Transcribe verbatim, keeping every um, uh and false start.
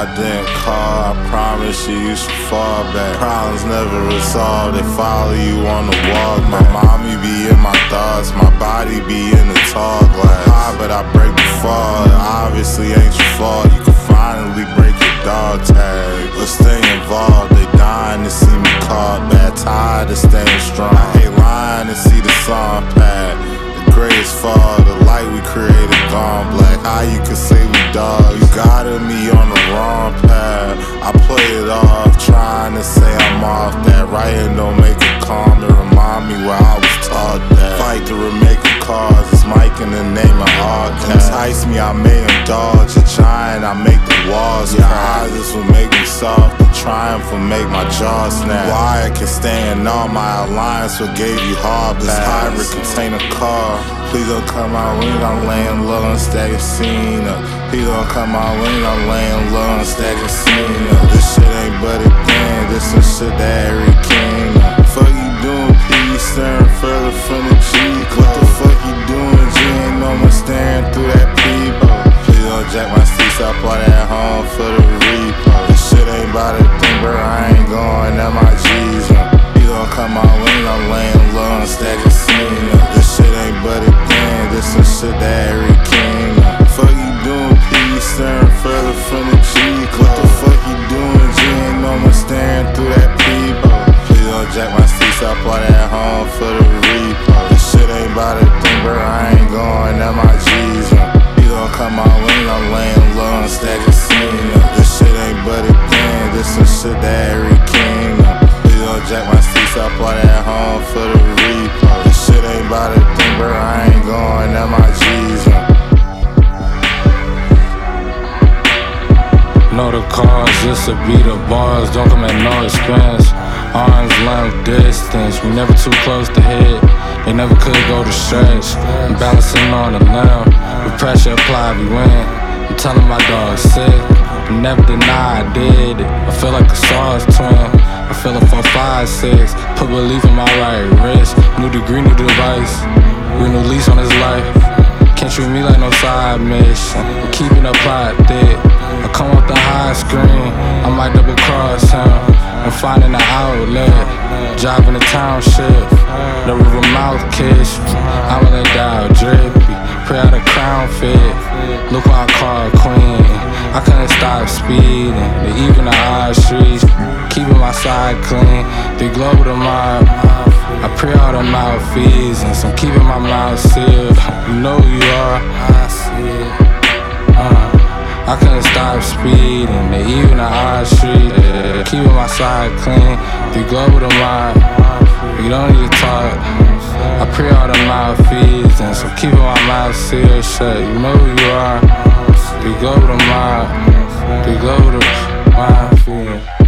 I didn't call, I promise you, you should fall back. Problems never resolved, they follow you on the walk. My mommy be in my thoughts, my body be in the tall glass. High, but I break the fall, it obviously ain't your fault. You can finally break your dog tag. Let's stay involved, they dying to see me caught. Bad tired of staying strong. I hate lying to see the sun pad. The greatest fall, the light we created gone black. How you can say we dogs? You guided me on the wrong path. I play it off, trying to say I'm off that. Writing don't make it calm, it remind me where I was taught that. Fight to remake a cause, it's Mike in the name of all cats. Entice me, I may indulge. You're trying, I make the walls cry. Your eyes, this will make me soft. The triumph will make my jaw snap. Why I can stand all my alliance what gave you hard pass. This hybrid contain a car. Please don't come out when I'm laying low and stack a scene up. Please don't come out when I'm laying low and stack a scene up. This shit ain't but a game, this some shit that every king up. Fuck you doing, P? You staring further from the G. What the fuck you doing, G? Ain't no more staring through that peephole. Please don't jack my seats up all that home for the repo. This shit ain't about a thing, bro, I ain't going at my G's up. Please don't come out when I'm laying low and stack a scene up. This shit ain't but a thing, this some shit that every king up. Fuck you doing, P? You staring further from the G. What the fuck you doing, G? Ain't no more staring through that peephole. Please don't jack my seats up all that home for the repo. This shit ain't about a thing, bro, I ain't going at my G's up. Please don't come out when I'm laying low and stack a scene up. This shit ain't but a thing, this some shit that every king up. Please don't jack my seats up all that home for the repo. This shit ain't about a thing, bro, I ain't going at my G's up. Know the cause, just to be the bars, don't come at no expense. Arms length distance, we never too close to hit. They never could go to stretch. I'm balancing on the limb, with pressure applied, we win. I'm telling my dog sick, I never deny I did it. I feel like a sauce twin, I feel a four, five, six. Put belief in my right wrist, new degree, new device. We new lease on his life. Can't treat me like no side mission. I'm keeping a plot thick. I come off the high screen, I might double cross him. I'm finding an outlet, driving the township. The river mouth kiss, I'm gonna die drippy. Pray out a crown fit, look what I call a queen. I couldn't stop speeding, the even the high streets. Keeping my side clean, the globe of the mob. I pray all the malfeasance, I'm keeping my mouth sealed. You know who you are, I see it. uh, I couldn't stop speeding, they even the high street. Keeping my side clean, the globe of the mob. You don't need to talk, I pray all the malfeasance, I'm keeping my mouth sealed shut. You know who you are, the globe of the mob, the globe of the mob.